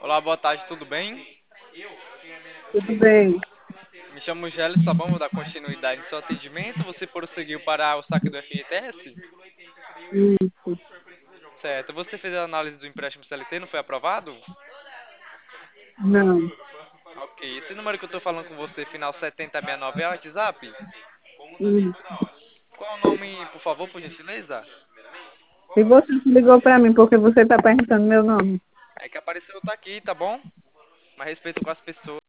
Olá, boa tarde, tudo bem? Tudo bem. Me chamo Gélis, tá bom? Vou dar continuidade no seu atendimento. Você prosseguiu para o saque do FGTS? Isso. Certo. Você fez a análise do empréstimo CLT, não foi aprovado? Não. Ok. Esse número que eu tô falando com você, final 7069, é o WhatsApp? Isso. Qual é o nome, por favor, por gentileza? E você ligou para mim porque você está perguntando meu nome? É que apareceu tá aqui, tá bom? Mas respeito com as pessoas.